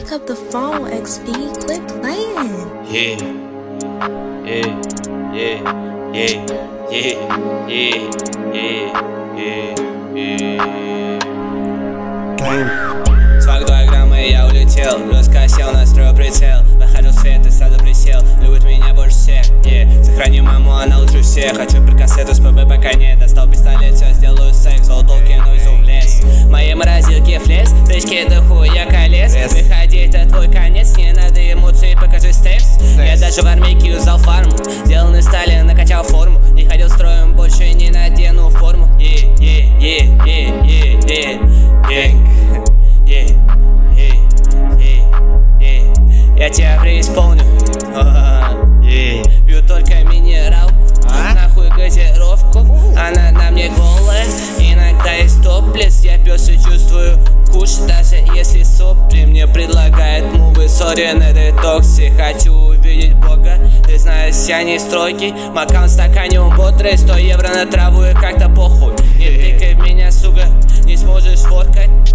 pick up the phone, XB. Quit playing. Yeah, yeah, yeah, yeah, yeah, yeah, yeah, yeah. Свак 2 грамма и я улетел, жестко сел, настрою прицел. Выхожу в свет и сразу присел, любит меня больше всех. Сохраню маму, она лучше всех. Хочу при кассету с ПБ пока не достал пистолет, все сделаю секс, золотол кину и зуб лес. Мои морозилки флес, тычки до хуя колес. Выходи, это твой конец, не надо эмоций, покажи степс. Я даже в армейке юзал фарму, сделан из стали, накачал форму. Не ходил строем, больше не надену форму. Я тебя преисполню. Пью только минералку, нахуй газировку. Она на мне голая, иногда есть топлес. Я пес и чувствую вкус, даже если сопли. Мне предлагает мувы, сори на детоксе. Хочу увидеть Бога, ты знаешь, я не строгий. Макан в стакане, он бодрый, 100 евро на траву и как-то похуй. Не тыкай в меня, сука, не сможешь фоткать.